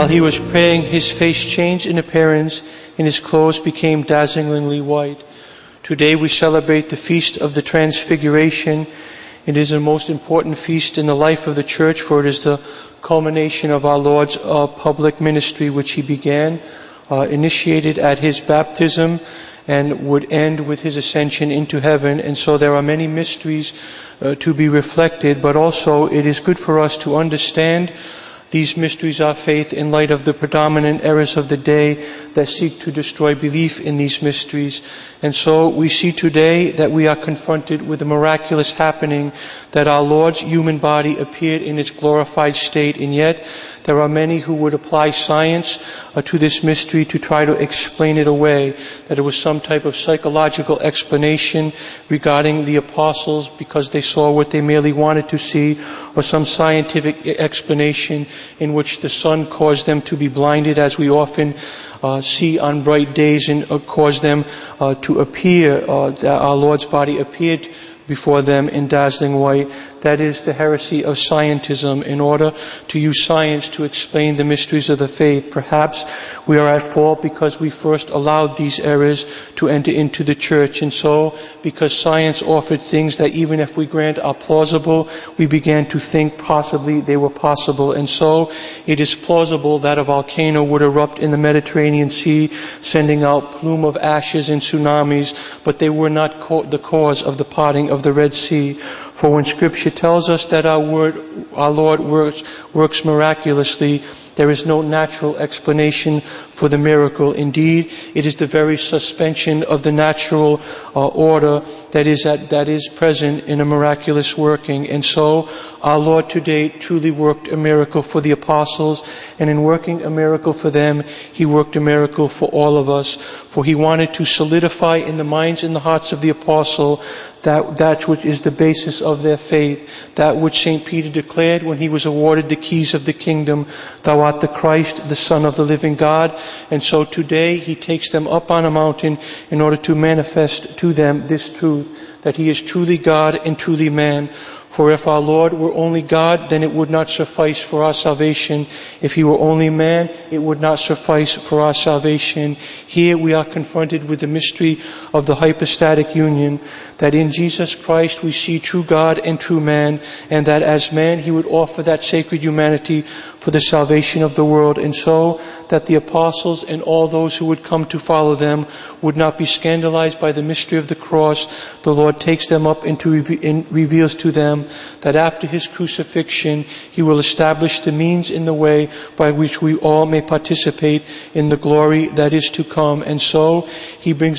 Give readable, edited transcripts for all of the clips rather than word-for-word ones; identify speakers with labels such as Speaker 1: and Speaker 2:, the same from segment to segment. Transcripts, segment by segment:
Speaker 1: While he was praying, his face changed in appearance, and his clothes became dazzlingly white. Today we celebrate the Feast of the Transfiguration. It is the most important feast in the life of the Church, for it is the culmination of our Lord's public ministry, which he began, initiated at his baptism, and would end with his ascension into heaven. And so there are many mysteries to be reflected, but also it is good for us to understand these mysteries of faith in light of the predominant errors of the day that seek to destroy belief in these mysteries. And so we see today that we are confronted with a miraculous happening, that our Lord's human body appeared in its glorified state, and yet there are many who would apply science to this mystery to try to explain it away, that it was some type of psychological explanation regarding the apostles because they saw what they merely wanted to see, or some scientific explanation in which the sun caused them to be blinded, as we often see on bright days, and cause them to appear, that our Lord's body appeared before them in dazzling white. That is the heresy of scientism, in order to use science to explain the mysteries of the faith. Perhaps we are at fault because we first allowed these errors to enter into the Church. And so, because science offered things that even if we grant are plausible, we began to think possibly they were possible. And so, it is plausible that a volcano would erupt in the Mediterranean Sea, sending out plume of ashes and tsunamis, but they were not the cause of the parting of the Red Sea. For when Scripture tells us that our Lord works miraculously, there is no natural explanation for the miracle. Indeed, it is the very suspension of the natural order that is present in a miraculous working. And so, our Lord today truly worked a miracle for the apostles, and in working a miracle for them, he worked a miracle for all of us. For he wanted to solidify in the minds and the hearts of the apostle that which is the basis of their faith, that which St. Peter declared when he was awarded the keys of the kingdom: "Thou art the Christ, the Son of the living God." And so today he takes them up on a mountain in order to manifest to them this truth, that he is truly God and truly man. For if our Lord were only God, then it would not suffice for our salvation. If he were only man, it would not suffice for our salvation. Here we are confronted with the mystery of the hypostatic union, that in Jesus Christ we see true God and true man, and that as man he would offer that sacred humanity for the salvation of the world, and so that the apostles and all those who would come to follow them would not be scandalized by the mystery of the cross. The Lord takes them up and reveals to them that after his crucifixion, he will establish the means in the way by which we all may participate in the glory that is to come. And so he brings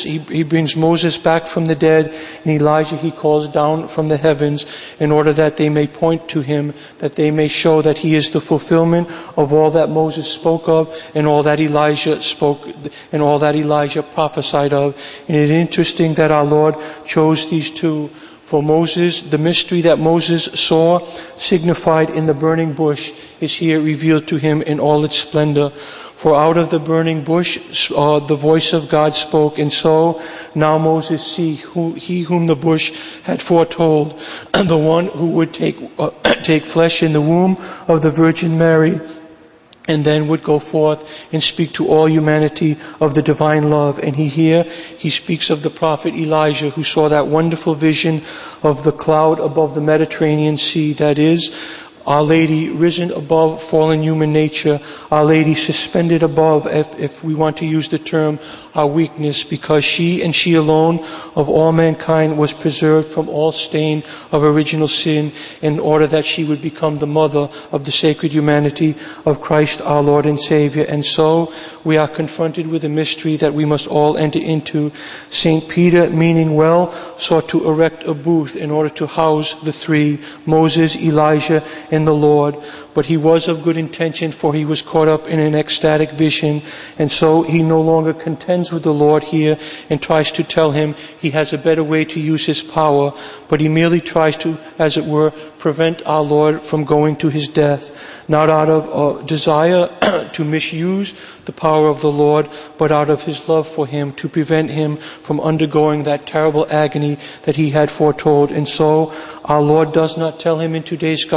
Speaker 1: Moses back from the dead, and Elijah he calls down from the heavens, in order that they may point to him, that they may show that he is the fulfillment of all that Moses spoke of, and all that Elijah spoke, and all that Elijah prophesied of. And it is interesting that our Lord chose these two. For Moses, the mystery that Moses saw signified in the burning bush is here revealed to him in all its splendor. For out of the burning bush the voice of God spoke, and so now Moses sees he whom the bush had foretold, the one who would take flesh in the womb of the Virgin Mary, and then would go forth and speak to all humanity of the divine love. And he speaks of the prophet Elijah, who saw that wonderful vision of the cloud above the Mediterranean Sea, that is, Our Lady risen above fallen human nature, Our Lady suspended above, if we want to use the term, our weakness, because she and she alone of all mankind was preserved from all stain of original sin, in order that she would become the mother of the sacred humanity of Christ our Lord and Savior. And so we are confronted with a mystery that we must all enter into. St. Peter, meaning well, sought to erect a booth in order to house the three, Moses, Elijah, and the Lord. But he was of good intention, for he was caught up in an ecstatic vision, and so he no longer contends with the Lord here and tries to tell him he has a better way to use his power, but he merely tries to, as it were, prevent our Lord from going to his death, not out of a desire to misuse the power of the Lord, but out of his love for him, to prevent him from undergoing that terrible agony that he had foretold. And so our Lord does not tell him in today's gospel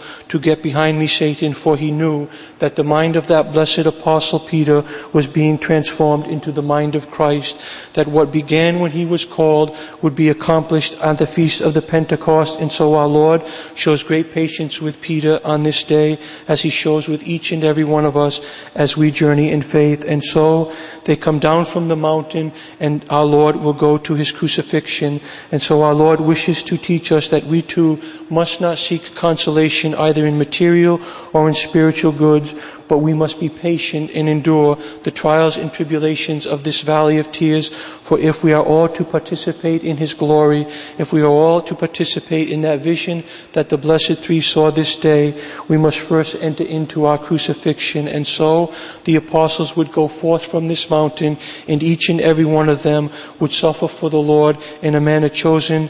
Speaker 1: to get behind me, Satan, for he knew that the mind of that blessed apostle Peter was being transformed into the mind of Christ, that what began when he was called would be accomplished on the feast of the Pentecost. And so our Lord shows great patience with Peter on this day, as he shows with each and every one of us as we journey in faith. And so they come down from the mountain, and our Lord will go to his crucifixion. And so our Lord wishes to teach us that we too must not seek consolation either in material or in spiritual goods, but we must be patient and endure the trials and tribulations of this valley of tears. For if we are all to participate in his glory, if we are all to participate in that vision that the blessed three saw this day, we must first enter into our crucifixion. And so the apostles would go forth from this mountain, and each and every one of them would suffer for the Lord in a manner chosen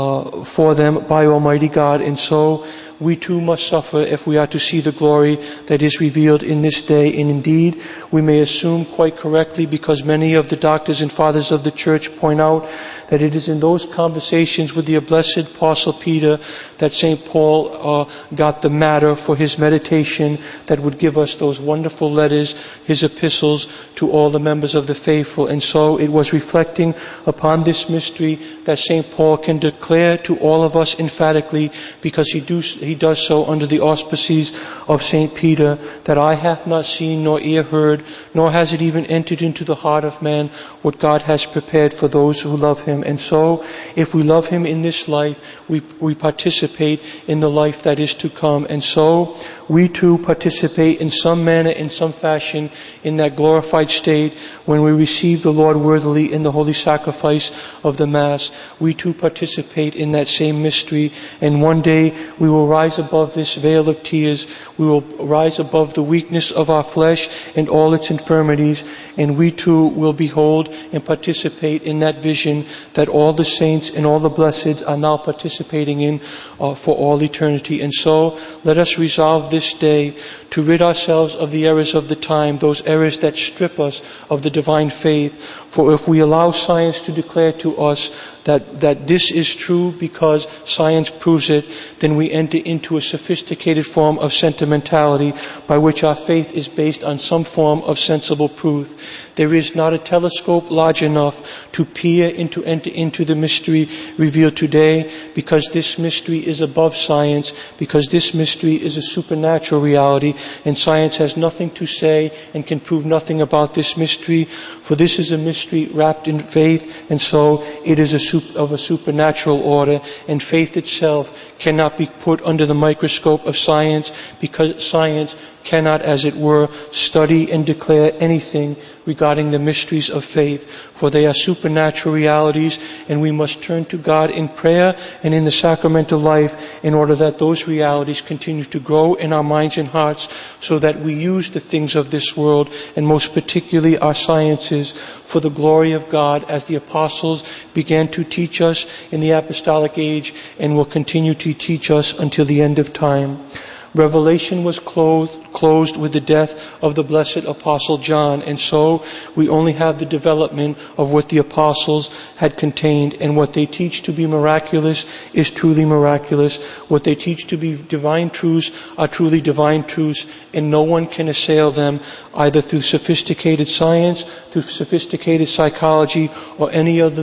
Speaker 1: for them by Almighty God. And so we too must suffer if we are to see the glory that is revealed in this day. And indeed, we may assume quite correctly, because many of the doctors and fathers of the church point out that it is in those conversations with the blessed apostle Peter that St. Paul got the matter for his meditation that would give us those wonderful letters, his epistles to all the members of the faithful. And so it was reflecting upon this mystery that St. Paul can declare to all of us emphatically, because he does so under the auspices of St. Peter, that eye hath not seen nor ear heard, nor has it even entered into the heart of man what God has prepared for those who love him. And so if we love him in this life, we participate in the life that is to come. And so we too participate in some manner, in some fashion, in that glorified state when we receive the Lord worthily in the holy sacrifice of the Mass. We too participate in that same mystery, and one day we will rise above this veil of tears. We will rise above the weakness of our flesh and all its infirmities, and we too will behold and participate in that vision that all the saints and all the blesseds are now participating in for all eternity. And so let us resolve this day to rid ourselves of the errors of the time, those errors that strip us of the divine faith. For if we allow science to declare to us that this is true because science proves it, then we enter into a sophisticated form of sentimentality by which our faith is based on some form of sensible proof. There is not a telescope large enough to peer and to enter into the mystery revealed today, because this mystery is above science, because this mystery is a supernatural reality, and science has nothing to say and can prove nothing about this mystery, for this is a mystery wrapped in faith, and so it is of a supernatural order, and faith itself cannot be put under the microscope of science, because science cannot, as it were, study and declare anything regarding the mysteries of faith, for they are supernatural realities, and we must turn to God in prayer and in the sacramental life in order that those realities continue to grow in our minds and hearts, so that we use the things of this world, and most particularly our sciences, for the glory of God, as the apostles began to teach us in the apostolic age and will continue to teach us until the end of time. Revelation was closed with the death of the blessed Apostle John, and so we only have the development of what the apostles had contained, and what they teach to be miraculous is truly miraculous. What they teach to be divine truths are truly divine truths, and no one can assail them either through sophisticated science, through sophisticated psychology, or any of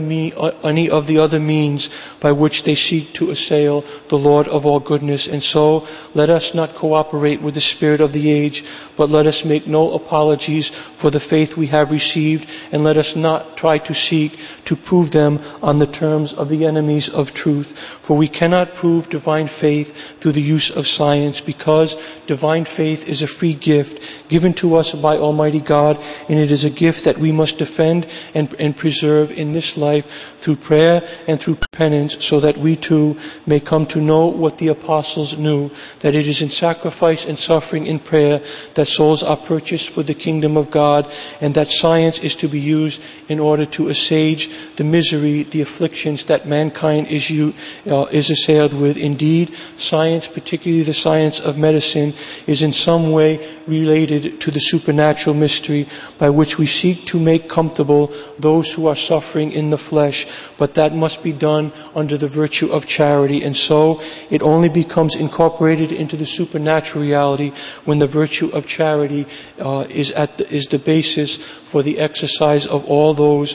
Speaker 1: the other means by which they seek to assail the Lord of all goodness. And so let us not cooperate with the spirit of the age, but let us make no apologies for the faith we have received, and let us not try to seek to prove them on the terms of the enemies of truth. For we cannot prove divine faith through the use of science, because divine faith is a free gift given to us by Almighty God, and it is a gift that we must defend and preserve in this life through prayer and through penance, so that we too may come to know what the apostles knew, that it is in sacrifice and suffering in prayer that souls are purchased for the kingdom of God, and that science is to be used in order to assuage the misery, the afflictions that mankind is assailed with. Indeed, science, particularly the science of medicine, is in some way related to the supernatural mystery by which we seek to make comfortable those who are suffering in the flesh, but that must be done under the virtue of charity. And so it only becomes incorporated into the supernatural reality when the virtue of charity is the basis for the exercise of all those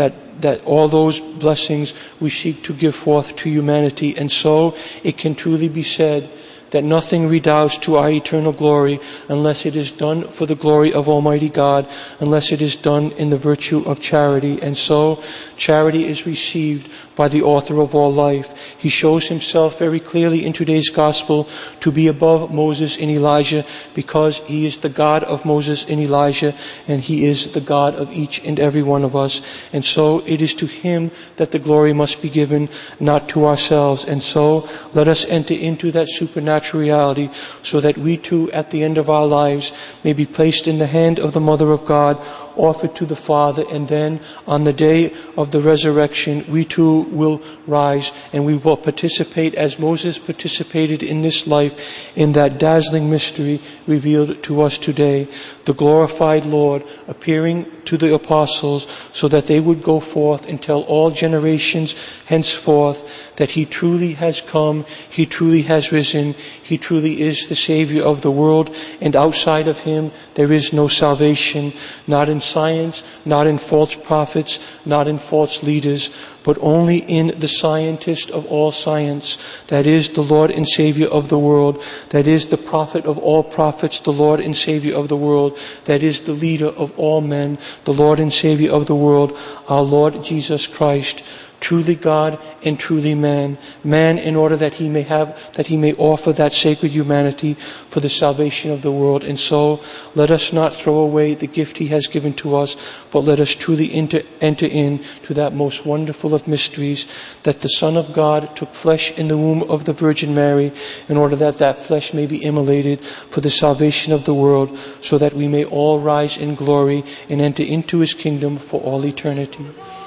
Speaker 1: all those blessings we seek to give forth to humanity. And so it can truly be said that nothing redounds to our eternal glory unless it is done for the glory of Almighty God, unless it is done in the virtue of charity. And so charity is received by the author of all life. He shows himself very clearly in today's gospel to be above Moses and Elijah, because he is the God of Moses and Elijah, and he is the God of each and every one of us. And so it is to him that the glory must be given, not to ourselves. And so let us enter into that supernatural reality, so that we too at the end of our lives may be placed in the hand of the Mother of God, offered to the Father, and then on the day of the resurrection we too will rise, and we will participate as Moses participated in this life in that dazzling mystery revealed to us today, the glorified Lord appearing to the apostles so that they would go forth and tell all generations henceforth that he truly has come, he truly has risen, he truly is the Savior of the world, and outside of him there is no salvation, not in science, not in false prophets, not in false leaders, but only in the scientist of all science, that is the Lord and Savior of the world, that is the prophet of all prophets, the Lord and Savior of the world, that is the leader of all men, the Lord and Savior of the world, our Lord Jesus Christ, truly God and truly man. Man in order that he may offer that sacred humanity for the salvation of the world. And so let us not throw away the gift he has given to us, but let us truly enter into that most wonderful of mysteries, that the Son of God took flesh in the womb of the Virgin Mary in order that that flesh may be immolated for the salvation of the world, so that we may all rise in glory and enter into his kingdom for all eternity.